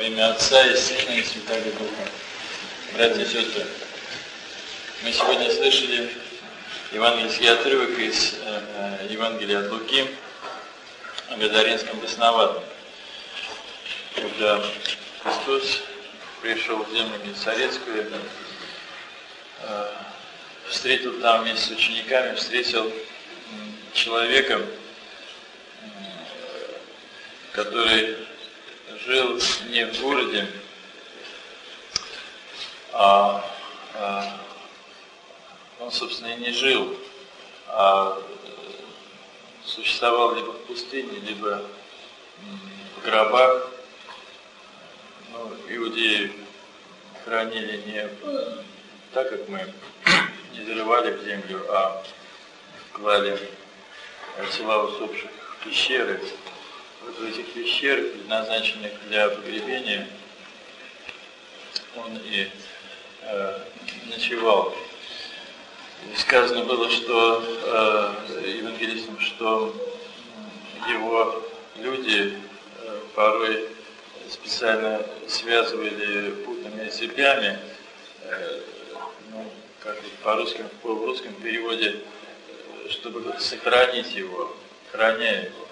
Во имя Отца и Сына и Святого Духа. Братья и сестры, мы сегодня слышали евангельский отрывок из Евангелия от Луки о Гадаринском бесноватом. Когда Христос пришел в землю Генесарецкую, встретил там вместе с учениками, встретил человека, который жил не в городе, он, собственно, и не жил, а существовал либо в пустыне, либо в гробах. Иудеи хранили не так, как мы, не зарывали в землю, а клали тела усопших в пещеры. Вот в этих пещерах, предназначенных для погребения, он и ночевал. И сказано было, что евангелистам, что его люди порой специально связывали путанными цепями, как в русском переводе, чтобы сохранить его, храня его.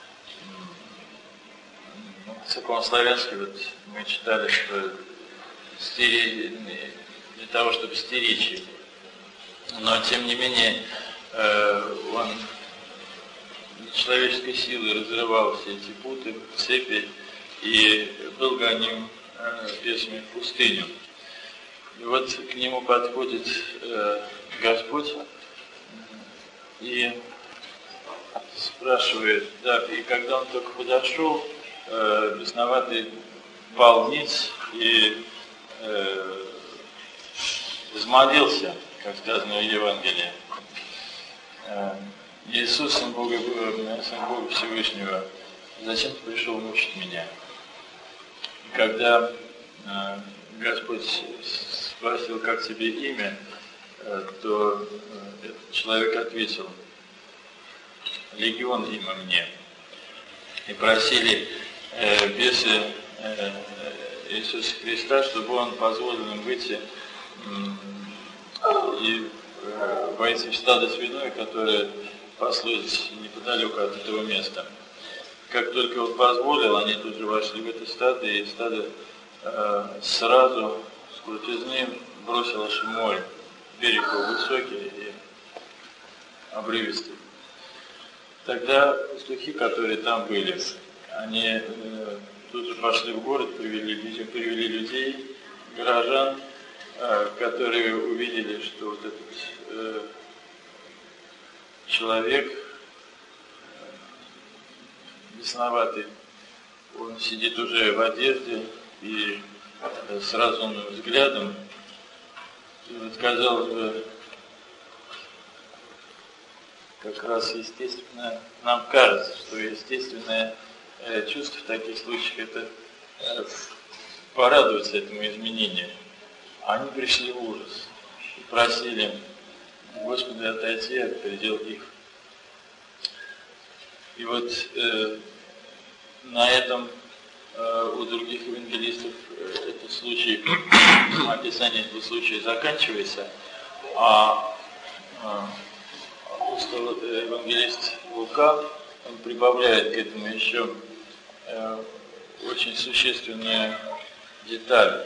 В церковнославянске мы читали, что для того, чтобы стеречь его. Но, тем не менее, он человеческой силой разрывал все эти путы, цепи и был гоним бесами в пустыню. И вот к нему подходит Господь и спрашивает, и когда он только подошел, бесноватый пал ниц и взмолился, как сказано в Евангелии: Иисус, Сын Бога Всевышнего, зачем ты пришел мучить меня? И когда Господь спросил, как тебе имя, то этот человек ответил: Легион имя мне. И просили бесы Иисуса Христа, чтобы Он позволил им выйти и войти в стадо свиное, которое паслось неподалеку от этого места. Как только Он позволил, они тут же вошли в это стадо, и стадо сразу с крутизны бросилось в море. Берег был высокий и обрывистый. Тогда пастухи, которые там были, они тут же пошли в город, привели людей, горожан, которые увидели, что вот этот человек бесноватый, он сидит уже в одежде и с разумным взглядом. И вот, казалось бы, как раз естественно, нам кажется, что естественное чувство в таких случаях это порадоваться этому изменению. Они пришли в ужас и просили Господа отойти от предел их. И вот на этом у других евангелистов этот случай, описание этого случая заканчивается, а евангелист Лука, он прибавляет к этому еще очень существенную деталь.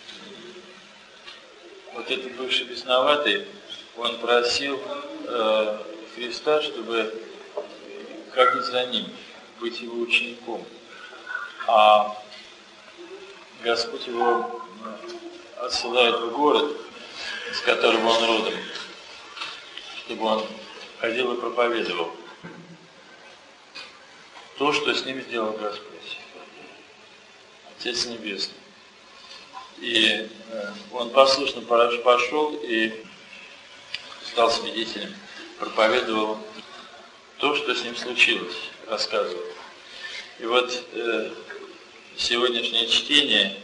Вот этот бывший бесноватый, он просил Христа, чтобы ходить за ним, быть его учеником. А Господь его отсылает в город, с которого он родом, чтобы он ходил и проповедовал то, что с ним сделал Господь, Отец Небесный. И он послушно пошел и стал свидетелем, проповедовал то, что с ним случилось, рассказывал. И вот сегодняшнее чтение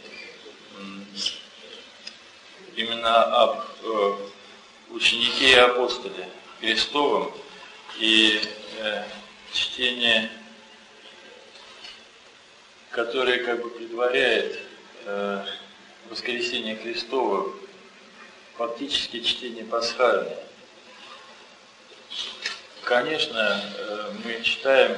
именно об ученике и апостоле Христовом, и чтение, которое как бы предваряет воскресения Христова фактически чтение пасхальное. Конечно, мы читаем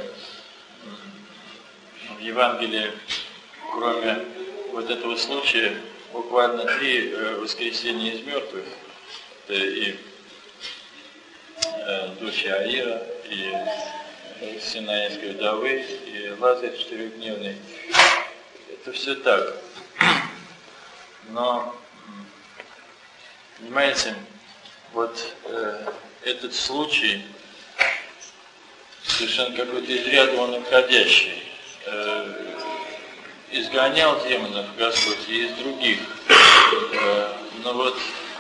в Евангелии, кроме вот этого случая, буквально 3 воскресения из мертвых. Это и дочь Аира, и Синаинской вдовы, и Лазарь 4-дневный. Это все так. Но, понимаете, вот этот случай совершенно какой-то из ряда он уходящий. Изгонял демонов Господь и из других. Но вот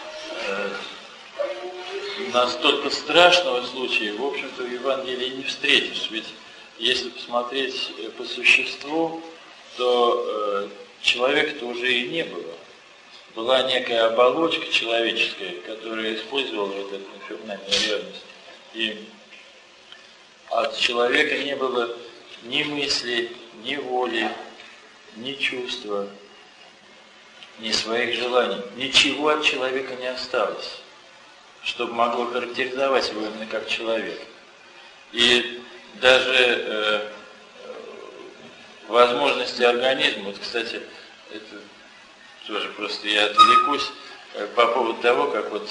настолько страшного случая, в общем-то, в Евангелии не встретишь. Ведь если посмотреть по существу, то человека-то уже и не было. Была некая оболочка человеческая, которая использовала вот эту инфернальную реальность. И от человека не было ни мысли, ни воли, ни чувства, ни своих желаний. Ничего от человека не осталось, чтобы могло характеризовать его именно как человек. И даже возможности организма, вот, кстати, это тоже просто я отвлекусь по поводу того, как вот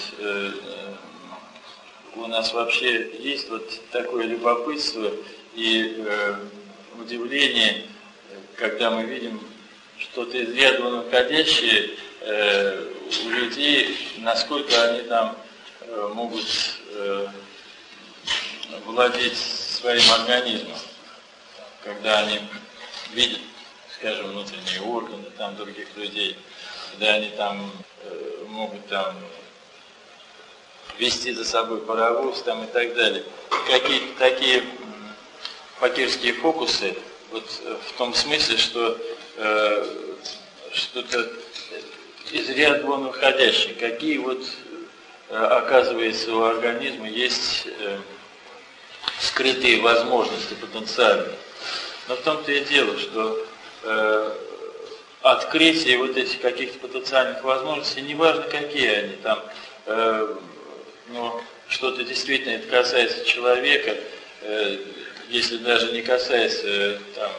у нас вообще есть вот такое любопытство и удивление, когда мы видим что-то из ряда вон уходящее у людей, насколько они там могут владеть своим организмом, когда они видят, скажем, внутренние органы там других людей, когда они там могут там вести за собой паровоз там и так далее. Какие-то такие факирские фокусы, вот в том смысле, что что-то из ряда вон выходящее, какие вот оказывается у организма есть скрытые возможности потенциальные. Но в том-то и дело, что открытие вот этих каких-то потенциальных возможностей, неважно какие они там, что-то действительно это касается человека, если даже не касается там,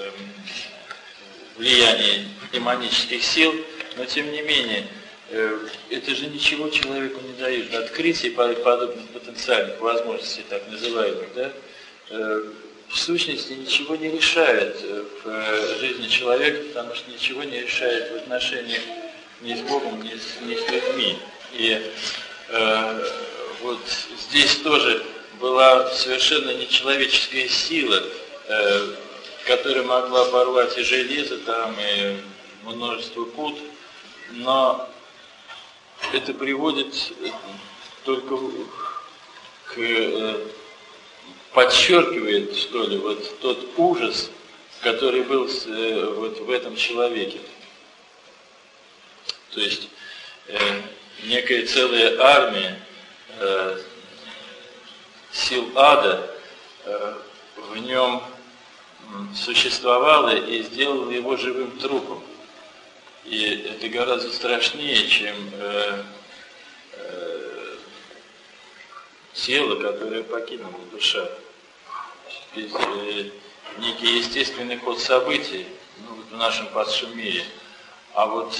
влияния демонических сил, но тем не менее, это же ничего человеку не дает. Открытие подобных потенциальных возможностей, так называемых, да, в сущности ничего не решает в жизни человека, потому что ничего не решает в отношениях ни с Богом, ни с людьми. И вот здесь тоже была совершенно нечеловеческая сила, которая могла порвать и железо, там, и множество пут, но это приводит только к подчеркивает, что ли, вот тот ужас, который был вот в этом человеке. То есть некая целая армия сил ада в нем существовала и сделала его живым трупом. И это гораздо страшнее, чем тело, которое покинула душа. Некий естественный ход событий в нашем падшем мире. А вот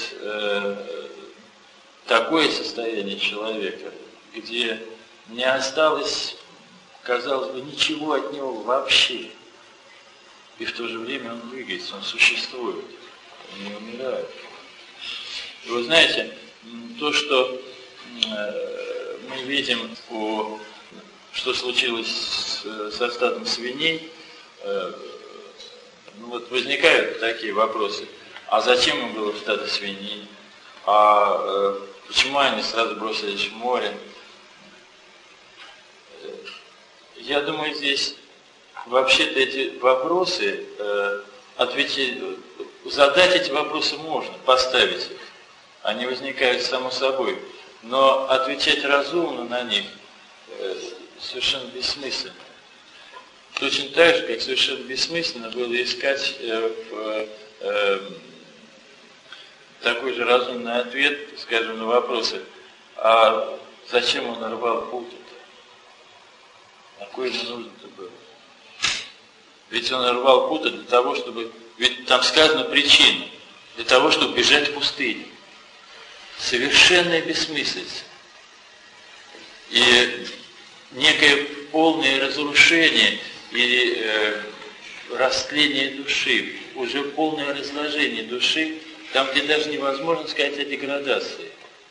такое состояние человека, где не осталось, казалось бы, ничего от него вообще. И в то же время он двигается, он существует, он не умирает. И вы знаете, то, что мы видим, что случилось со стадом свиней, вот возникают такие вопросы. А зачем им было стадо свиней? А почему они сразу бросились в море? Я думаю, здесь вообще-то эти вопросы, задать эти вопросы можно, поставить их. Они возникают само собой. Но отвечать разумно на них совершенно бессмысленно. Точно так же, как совершенно бессмысленно было искать такой же разумный ответ, скажем, на вопросы, а зачем он рвал путь-то? Какой ему нужно-то было? Ведь он рвал путь для того, чтобы... Ведь там сказано причина. Для того, чтобы бежать в пустыню. Совершенная бессмыслица. И некое полное разрушение или растление души, уже полное разложение души, там, где даже невозможно сказать о деградации.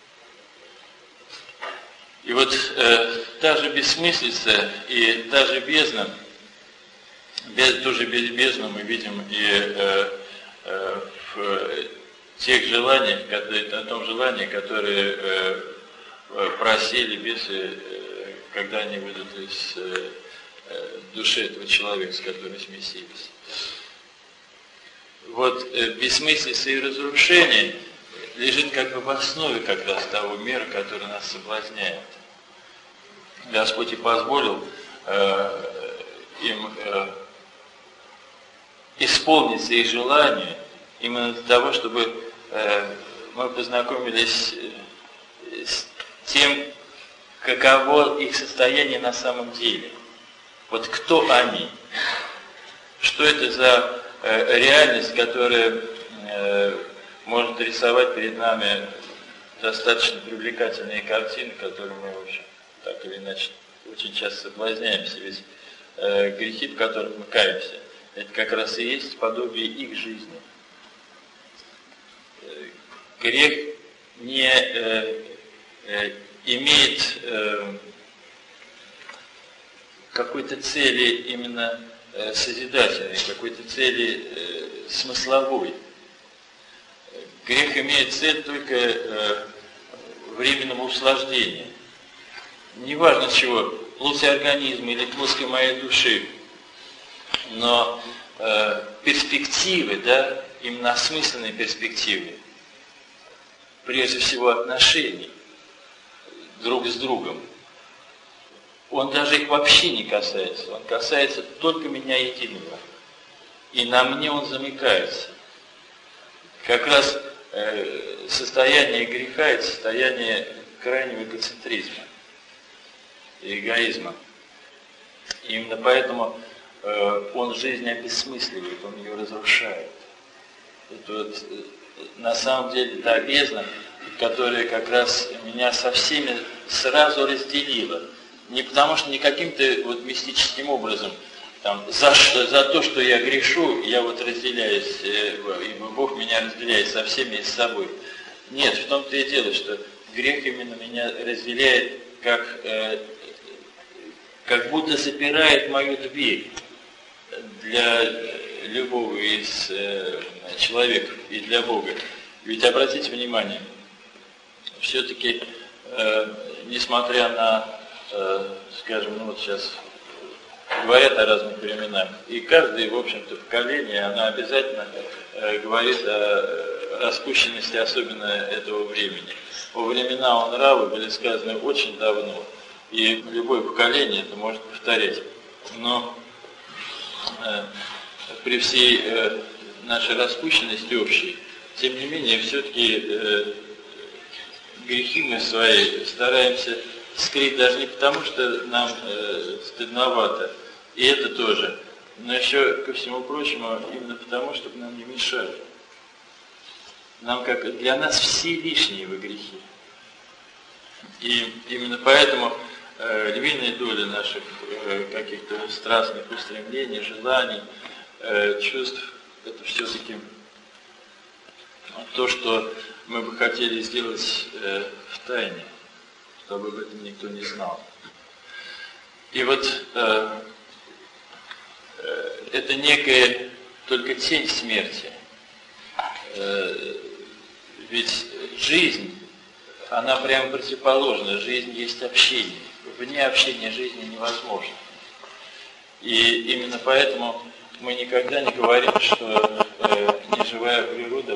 И вот та же бессмыслица и та же бездна, тоже бездну мы видим и в тех желаниях, о том желании, которые просили бесы, когда они выйдут из души этого человека, с которым смесились. Вот бессмыслица и разрушение лежит как бы в основе как раз того мира, который нас соблазняет. Господь и позволил им исполнить их желания именно для того, чтобы мы познакомились с тем, каково их состояние на самом деле. Вот кто они? Что это за реальность, которая может рисовать перед нами достаточно привлекательные картины, которые мы, в общем, так или иначе, очень часто соблазняемся. Ведь грехи, в которых мы каемся, это как раз и есть подобие их жизни. Грех не имеет какой-то цели именно созидательной, какой-то цели смысловой. Грех имеет цель только временного услаждения. Неважно чего, плоти организма или плоской моей души, но перспективы, да, именно осмысленные перспективы, прежде всего отношений друг с другом, он даже их вообще не касается, он касается только меня единого. И на мне он замыкается. Как раз состояние греха – это состояние крайнего эгоцентризма и эгоизма. И именно поэтому он жизнь обесмысливает, он ее разрушает. Это вот, на самом деле та бездна, которая как раз меня со всеми сразу разделила. Не потому что не каким-то вот мистическим образом, там, за то, что я грешу, я вот разделяюсь, и Бог меня разделяет со всеми и с собой. Нет, в том-то и дело, что грех именно меня разделяет, как будто запирает мою дверь для любого из человеков и для Бога. Ведь обратите внимание, все-таки, несмотря на, скажем, ну вот сейчас говорят о разных временах, и каждое, в общем-то, поколение, оно обязательно говорит о распущенности, особенно этого времени. Во времена нравы были сказаны очень давно, и любое поколение это может повторять. Но при всей нашей распущенности общей, тем не менее, все-таки грехи мы свои стараемся скрыть даже не потому, что нам стыдновато, и это тоже, но еще, ко всему прочему, именно потому, чтобы нам не мешали. Для нас все лишние вы грехи. И именно поэтому львиная доля наших каких-то страстных устремлений, желаний, чувств, это все-таки то, что мы бы хотели сделать в тайне, чтобы об этом никто не знал. И вот это некая только тень смерти. Ведь жизнь, она прямо противоположна. Жизнь есть общение. Вне общения жизни невозможно. И именно поэтому мы никогда не говорим, что неживая природа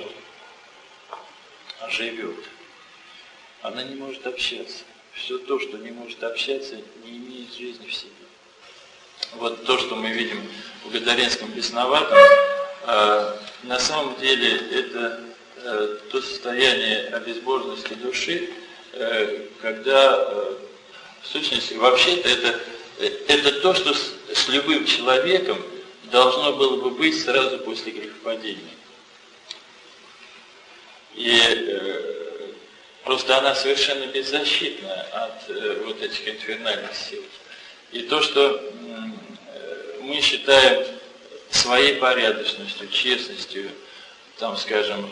живет. Она не может общаться. Все то, что не может общаться, не имеет жизни в себе. Вот то, что мы видим в Гадаринском бесноватом, на самом деле это то состояние обезбоженности души, когда в сущности вообще-то это то, что с любым человеком должно было бы быть сразу после грехопадения. И просто она совершенно беззащитна от вот этих инфернальных сил. И то, что мы считаем своей порядочностью, честностью, там, скажем,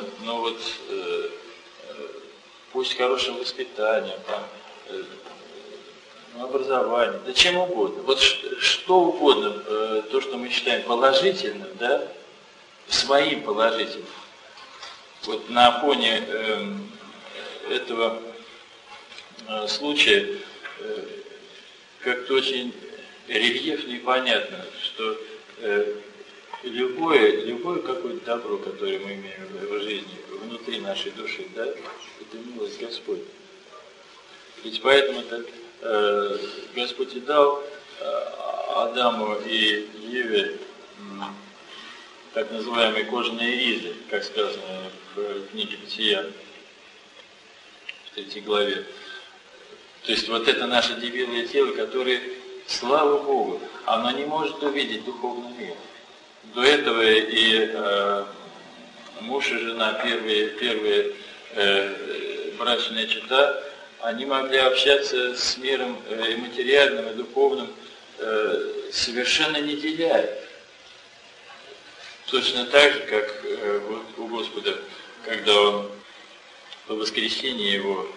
пусть хорошим воспитанием, там, образованием, да чем угодно. Вот что угодно, то, что мы считаем положительным, да, своим положительным. Вот на фоне этого случая как-то очень рельефно и понятно, что любое какое-то добро, которое мы имеем в жизни, внутри нашей души, да, это милость Господня. Ведь поэтому Господь и дал Адаму и Еве так называемые кожаные ризы, как сказано в книге Бытия, в 3 главе. То есть вот это наше дебилое тело, которое, слава Богу, оно не может увидеть духовный мир. До этого и муж и жена, первые брачная чета, они могли общаться с миром и материальным, и духовным, совершенно не деляя. Точно так же, как у Господа, когда Он по воскресенье Его,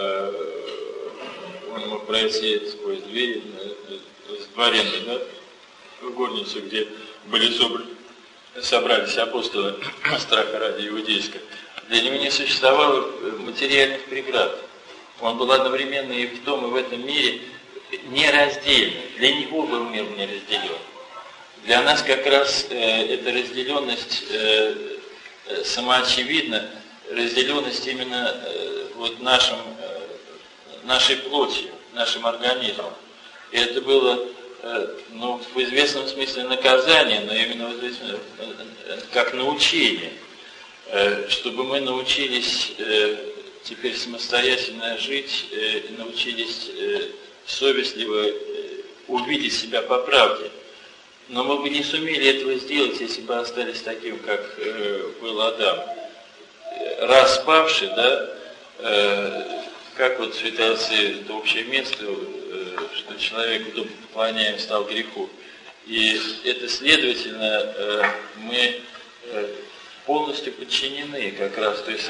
Он мог пройти сквозь двери с дворенной, да, в горницу, где собрались апостолы страха ради иудейского. Для него не существовало материальных преград. Он был одновременно и в том, и в этом мире нераздельным. Для него был мир не разделен. Для нас как раз эта разделенность самоочевидна, разделенность именно вот нашей плотью, нашим организмом. И это было, в известном смысле наказание, но именно как научение, чтобы мы научились теперь самостоятельно жить, научились совестливо увидеть себя по правде. Но мы бы не сумели этого сделать, если бы остались таким, как был Адам. Распавший, да, как вот святая Отцы, это общее место, что человек поклоняем стал греху. И это, следовательно, мы полностью подчинены как раз той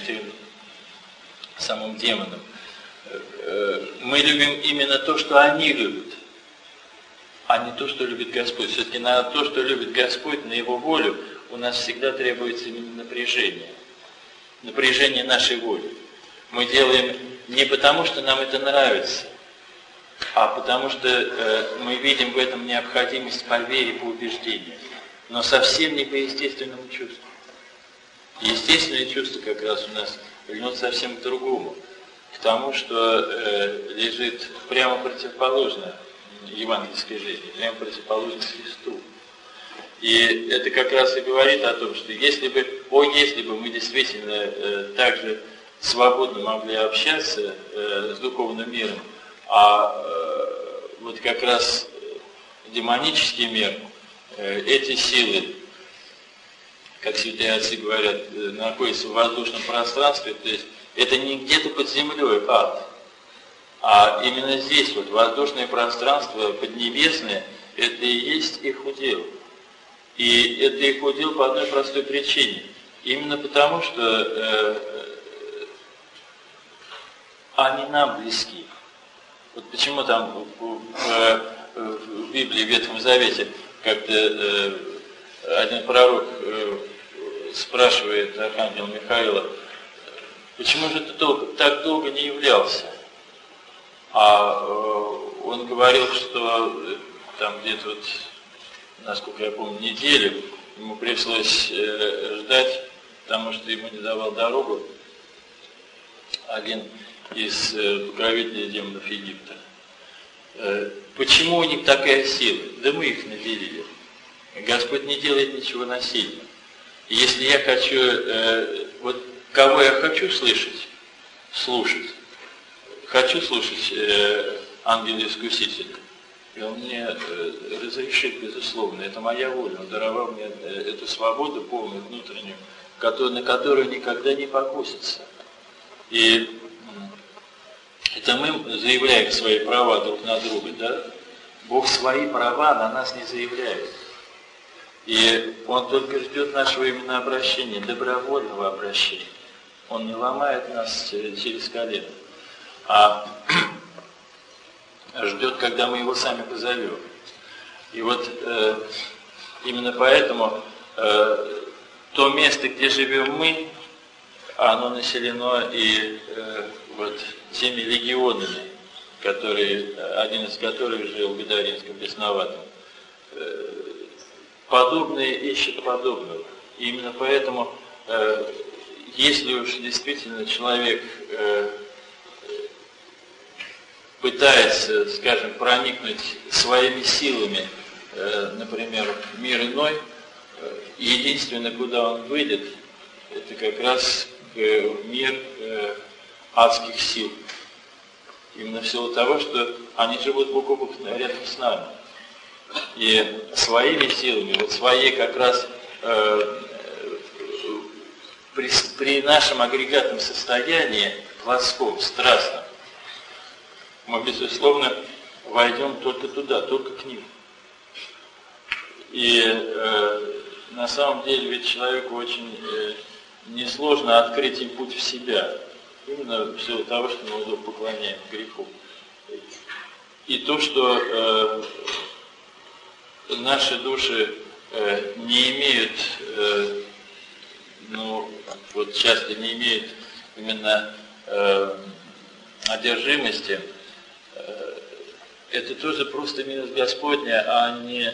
самым демонам. Мы любим именно то, что они любят, а не то, что любит Господь. Все-таки на то, что любит Господь, на Его волю, у нас всегда требуется именно напряжение. Напряжение нашей воли. Мы делаем не потому, что нам это нравится, а потому что мы видим в этом необходимость по вере, по убеждению. Но совсем не по естественному чувству. Естественное чувство как раз у нас льнет совсем к другому. К тому, что лежит прямо противоположно евангельской жизни, прямо противоположно Христу. И это как раз и говорит о том, что если бы мы действительно так же свободно могли общаться с духовным миром, а вот как раз демонический мир, эти силы, как святые отцы говорят, находятся в воздушном пространстве, то есть это не где-то под землей ад, а именно здесь вот воздушное пространство поднебесное, это и есть их удел. И это их удел по одной простой причине. Именно потому, что они нам близки. Вот почему там в Библии, в Ветхом Завете, как-то один пророк спрашивает архангела Михаила, почему же ты так долго не являлся? А он говорил, что там где-то вот, насколько я помню, неделю ему пришлось ждать, потому что ему не давал дорогу один из покровителей демонов Египта. Почему у них такая сила? Да мы их наделили. Господь не делает ничего насильно. И если я хочу кого я хочу слышать, слушать. Хочу слушать ангела-искусителя. И он мне разрешит, безусловно. Это моя воля. Он даровал мне эту свободу полную, внутреннюю, на которую никогда не покусится. И это мы заявляем свои права друг на друга, да? Бог свои права на нас не заявляет. И Он только ждет нашего именно обращения, добровольного обращения. Он не ломает нас через колено, а ждет, когда мы Его сами позовем. И вот именно поэтому то место, где живем мы, оно населено и вот теми легионами, один из которых жил в Гадаринском бесноватом. Подобные ищут подобного. И именно поэтому, если уж действительно человек пытается, скажем, проникнуть своими силами, например, в мир иной, единственное, куда он выйдет, это как раз мир адских сил. Именно в силу того, что они живут бок о бок рядом с нами. И своими силами, вот своей как раз при нашем агрегатном состоянии, плоском, страстном, мы, безусловно, войдем только туда, только к ним. И на самом деле ведь человеку очень несложно открыть им путь в себя, именно в силу того, что мы поклоняем греху. И то, что наши души не имеют, вот часто не имеют именно одержимости, это тоже просто милость Господня, а не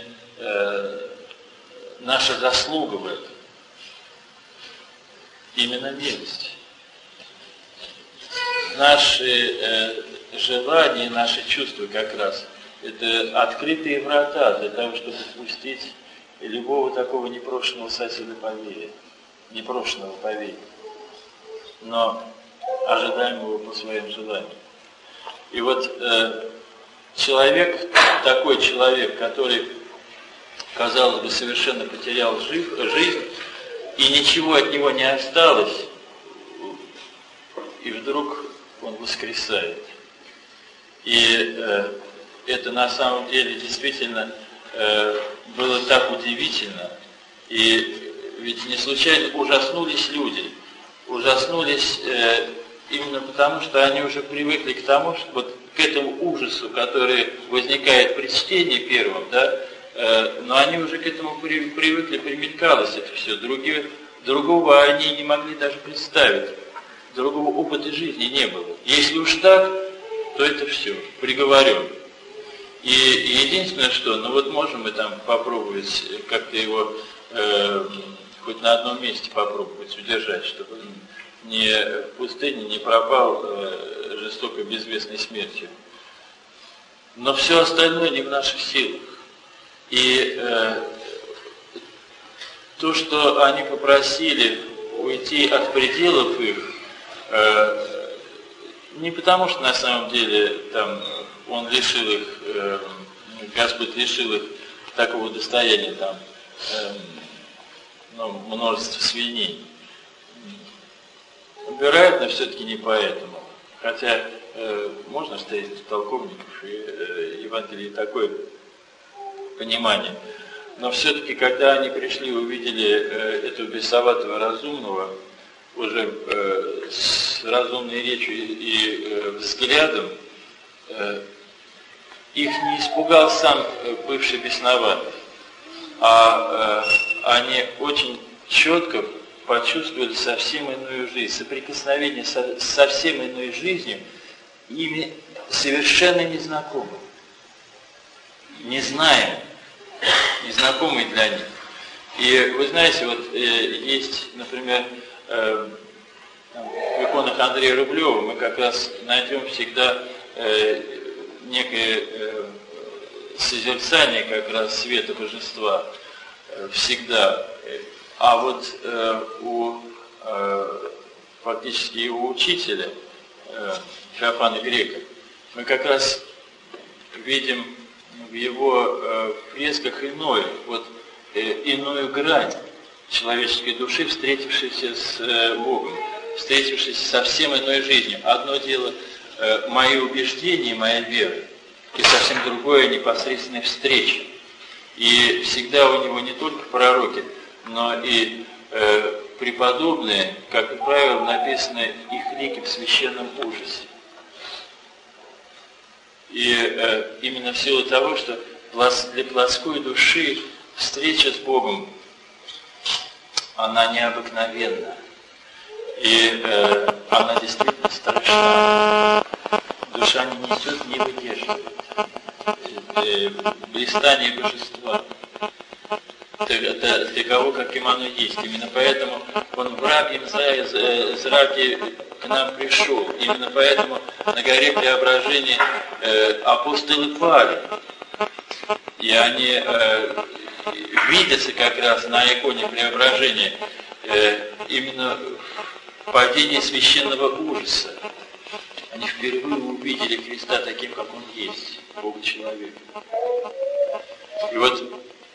наша заслуга в этом. Именно милость. Наши желания, наши чувства как раз это открытые врата для того, чтобы впустить любого такого непрошенного соседа по вере, непрошенного по вере, но ожидаемого по своим желаниям. И вот такой человек, который, казалось бы, совершенно потерял жизнь, и ничего от него не осталось, и вдруг он воскресает. И это на самом деле действительно было так удивительно. И ведь не случайно ужаснулись люди. Ужаснулись именно потому, что они уже привыкли к тому, что вот к этому ужасу, который возникает при чтении первом, да, но они уже к этому привыкли, примелькалось это все. Другого они не могли даже представить. Другого опыта жизни не было. Если уж так, то это все, приговорен. И единственное, что, можем мы там попробовать как-то его хоть на одном месте попробовать удержать, чтобы он не в пустыне не пропал жестокой безвестной смертью. Но все остальное не в наших силах. И то, что они попросили уйти от пределов их, не потому, что на самом деле там он лишил их, Господь лишил их такого достояния, там, множество свиней. Вероятно, все-таки не поэтому. Хотя можно встретить толковников и Евангелии такое понимание. Но все-таки, когда они пришли и увидели этого бесоватого разумного, уже с разумной речью и взглядом, их не испугал сам бывший бесноватый, а они очень четко почувствовали совсем иную жизнь, соприкосновение со совсем иной жизнью, ими совершенно незнакомым, незнаемым, незнакомый для них. И вы знаете, вот есть, например, в иконах Андрея Рублева мы как раз найдем всегда некое созерцание как раз света божества, всегда. А вот у фактически его учителя, Феофана Грека, мы как раз видим в его фресках иную грань человеческой души, встретившейся с Богом, встретившейся со всем иной жизнью. Одно дело мои убеждения, моя вера, и совсем другое непосредственная встреча. И всегда у него не только пророки, но и преподобные, как правило, написаны их лики в священном ужасе. И именно в силу того, что для плотской души встреча с Богом, она необыкновенна. И она действительно страшна. Душа не несет, не выдерживает. Блистание божества таково, каким оно есть. Именно поэтому он в рабьем зраке к нам пришел. Именно поэтому на горе Преображения апостолы пали. И они видятся как раз на иконе Преображения именно в падении священного ужаса. Они впервые увидели Христа таким, как Он есть, Бога-человека. И вот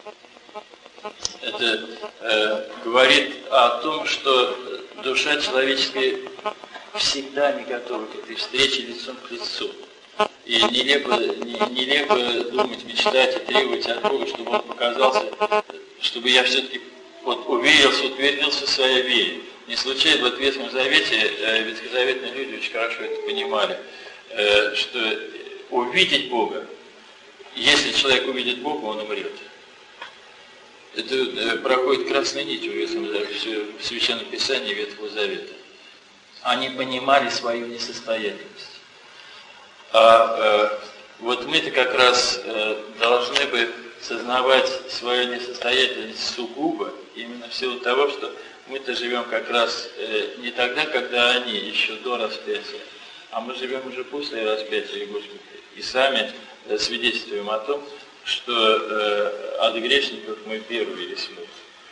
это говорит о том, что душа человеческая всегда не готова к этой встрече лицом к лицу. И нелепо думать, мечтать и требовать от Бога, чтобы Он показался, чтобы я все-таки уверился, утвердился в своей вере. Не случайно в Ветхом Завете ветхозаветные люди очень хорошо это понимали, что увидеть Бога, если человек увидит Бога, он умрет. Это проходит красной нитью в Священном Писании Ветхого Завета. Они понимали свою несостоятельность. А вот мы-то как раз должны бы сознавать свою несостоятельность сугубо, именно в силу того, что мы-то живем как раз не тогда, когда они, еще до распятия, а мы живем уже после распятия Господа. И сами свидетельствуем о том, что от грешников мы первые весьма.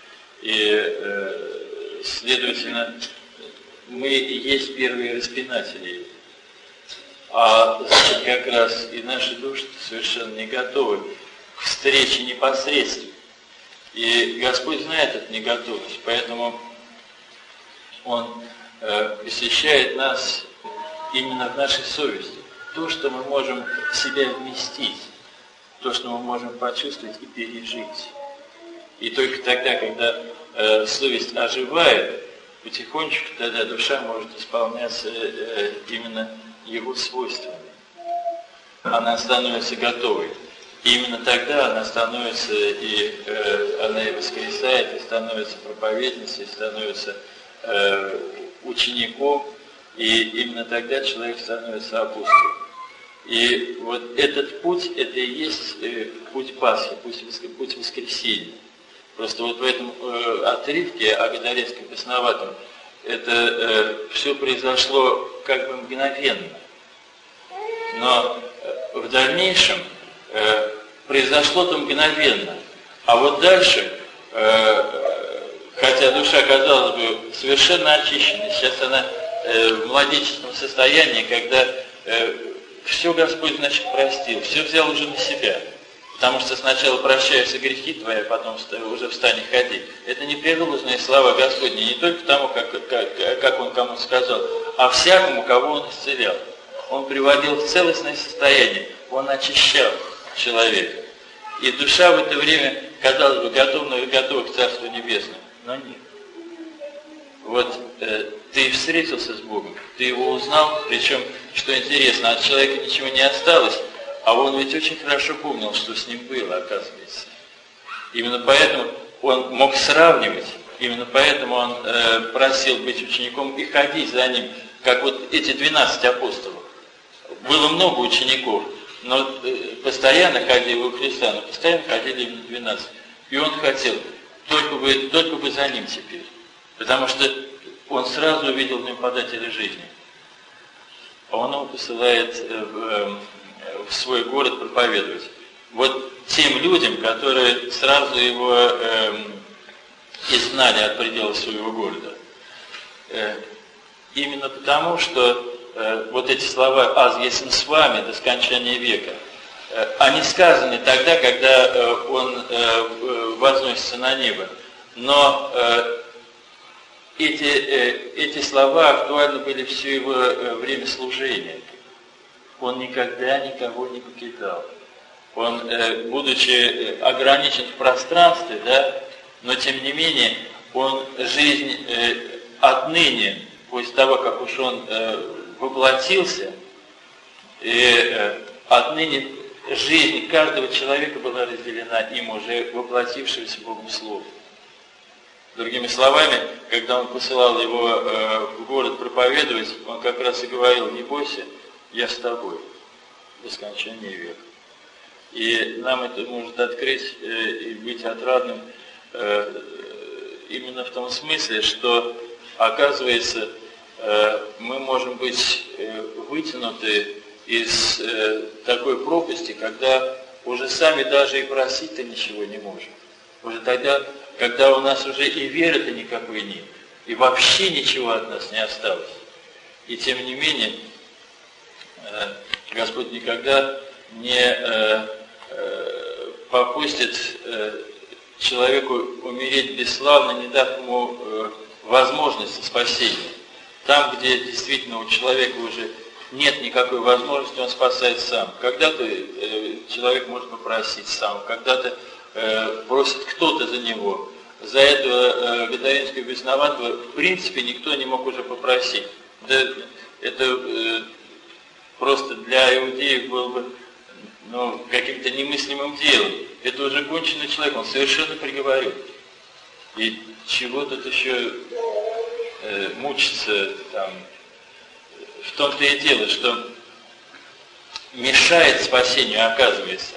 И, следовательно, мы и есть первые распинатели. А значит, как раз и наши души совершенно не готовы к встрече непосредственно. И Господь знает эту неготовность, поэтому Он посещает нас именно в нашей совести. То, что мы можем в себя вместить, то, что мы можем почувствовать и пережить. И только тогда, когда совесть оживает, потихонечку тогда душа может исполняться именно его свойствами. Она становится готовой. И именно тогда она становится, она и воскресает, и становится проповедницей, и становится учеником, и именно тогда человек становится апостолом. И вот этот путь, это и есть путь Пасхи, путь воскресения. Просто вот в этом отрывке о Гадарецком бесноватом это все произошло как бы мгновенно. Но в дальнейшем произошло-то мгновенно. А вот дальше, хотя душа, казалось бы, совершенно очищена, сейчас она в младенческом состоянии, когда все Господь, значит, простил, все взял уже на себя. Потому что сначала прощаются грехи твои, а потом уже встань и ходи. Это непреложные слова Господни, не только тому, как Он кому сказал, а всякому, кого Он исцелял. Он приводил в целостное состояние, Он очищал человека. И душа в это время, казалось бы, готова к Царству Небесному, но нет. Вот ты встретился с Богом, ты Его узнал, причем, что интересно, от человека ничего не осталось, а он ведь очень хорошо помнил, что с ним было, оказывается. Именно поэтому он мог сравнивать, именно поэтому он просил быть учеником и ходить за ним, как вот эти 12 апостолов. Было много учеников, но постоянно ходили у Христа, но постоянно ходили именно 12. И он хотел, только бы за ним теперь. Потому что он сразу увидел в нем подателя жизни. А он его посылает в свой город проповедовать. Вот тем людям, которые сразу его изгнали от пределов своего города. Именно потому, что вот эти слова «аз есмь с вами до скончания века», они сказаны тогда, когда он возносится на небо. Но эти слова актуальны были все его время служения. Он никогда никого не покидал. Он, будучи ограничен в пространстве, да, но тем не менее, он жизнь отныне, после того, как уж он воплотился, и отныне жизнь каждого человека была разделена им, уже воплотившегося Богом Словом. Другими словами, когда он посылал его в город проповедовать, он как раз и говорил: не бойся, я с тобой до скончания века. И нам это может открыть и быть отрадным именно в том смысле, что, оказывается, мы можем быть вытянуты из такой пропасти, когда уже сами даже и просить-то ничего не можем. Уже тогда, когда у нас уже и веры-то никакой нет, и вообще ничего от нас не осталось. И тем не менее, Господь никогда не попустит человеку умереть бесславно, не дав ему возможности спасения. Там, где действительно у человека уже нет никакой возможности, он спасает сам. Когда-то человек может попросить сам, когда-то просит кто-то за него. За этого гадаринского бесноватого в принципе никто не мог уже попросить. Да, это просто для иудеев было бы каким-то немыслимым делом. Это уже конченый человек, он совершенно приговорен. И чего тут еще мучиться там? В том-то и дело, что мешает спасению, оказывается,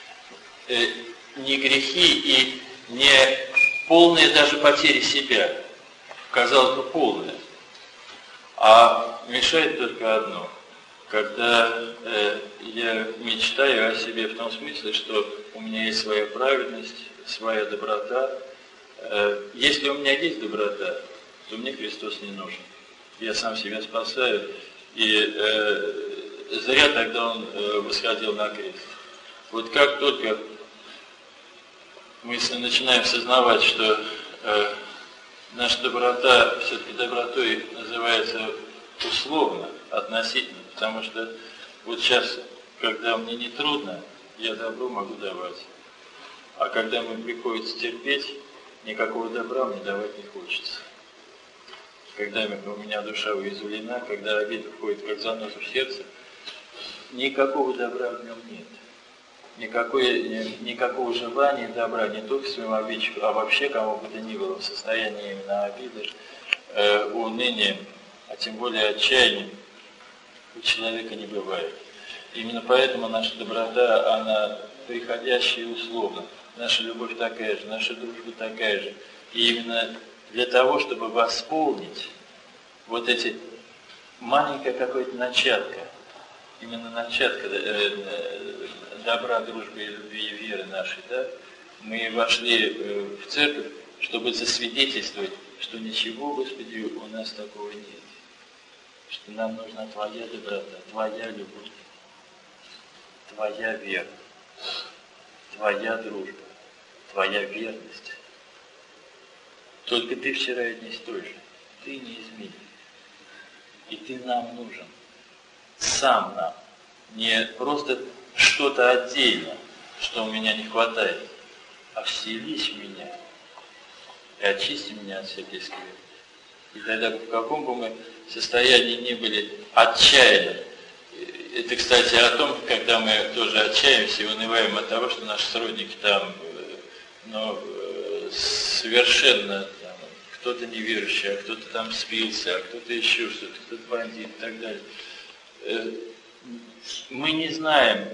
не грехи и не полная даже потеря себя, казалось бы, полная, а мешает только одно. Когда я мечтаю о себе в том смысле, что у меня есть своя праведность, своя доброта. Если у меня есть доброта, то мне Христос не нужен. Я сам себя спасаю, и зря тогда Он восходил на крест. Вот как только мы начинаем сознавать, что наша доброта все-таки добротой называется условно, относительно, потому что вот сейчас, когда мне не трудно, я добро могу давать. А когда мне приходится терпеть, никакого добра мне давать не хочется. Когда у меня душа уязвлена, когда обида входит как заноза в сердце, никакого добра в нем нет. Никакого желания добра не только своему обидчику, а вообще кому бы то ни было в состоянии именно обиды, уныния, а тем более отчаяния у человека не бывает. Именно поэтому наша доброта, она приходящая и условна. Наша любовь такая же, наша дружба такая же. И именно для того, чтобы восполнить вот эти маленькая какая-то начатка, именно начатка добра, дружбы, любви и веры нашей, да, мы вошли в церковь, чтобы засвидетельствовать, что ничего, Господи, у нас такого нет. Что нам нужна Твоя доброта, Твоя любовь, Твоя вера, Твоя дружба, Твоя верность. Только Ты вчера и днесь той же. Ты неизменен. И Ты нам нужен. Сам нам. Не просто что-то отдельно, что у меня не хватает, а вселись в меня и очисти меня от всякой скверны. И тогда в каком бы мы состоянии ни были отчаянны, это, кстати, о том, когда мы тоже отчаиваемся и унываем от того, что наши сродники там, совершенно там, кто-то неверующий, а кто-то там спился, а кто-то еще что-то, кто-то бандит и так далее. Мы не знаем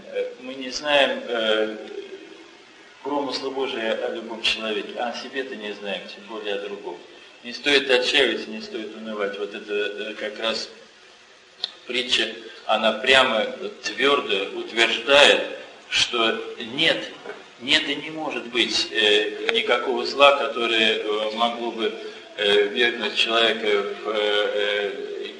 промысла Божия о любом человеке, а о себе-то не знаем, тем более о другом. Не стоит отчаиваться, не стоит унывать. Вот это как раз притча, она прямо твердо утверждает, что нет и не может быть никакого зла, которое могло бы вергнуть человека в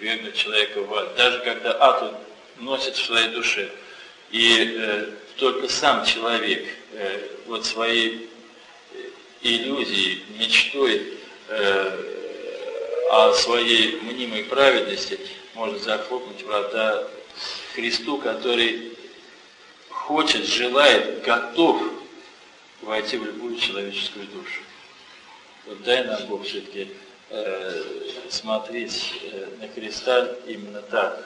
ввергнуть человека в ад. Даже когда ад он носит в своей душе. И только сам человек вот своей иллюзией, мечтой о своей мнимой праведности может захлопнуть врата Христу, который хочет, желает, готов войти в любую человеческую душу. Вот дай нам Бог все-таки смотреть на Христа именно так.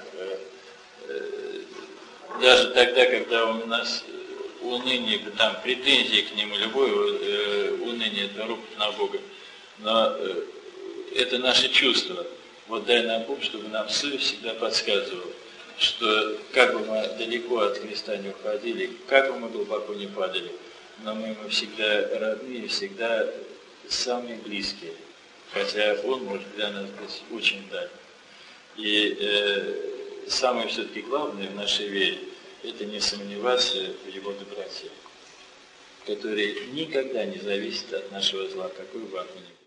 Даже тогда, когда у нас уныние, там, претензии к Нему, любое уныние, это ропот на Бога. Но это наше чувство. Вот дай нам Бог, чтобы нам совесть всегда подсказывала, что как бы мы далеко от Христа не уходили, как бы мы глубоко не падали, но мы ему всегда родные, всегда самые близкие. Хотя Он может для нас быть очень далек. И самое все-таки главное в нашей вере – это не сомневаться в Его доброте, который никогда не зависит от нашего зла, какой бы оно ни было.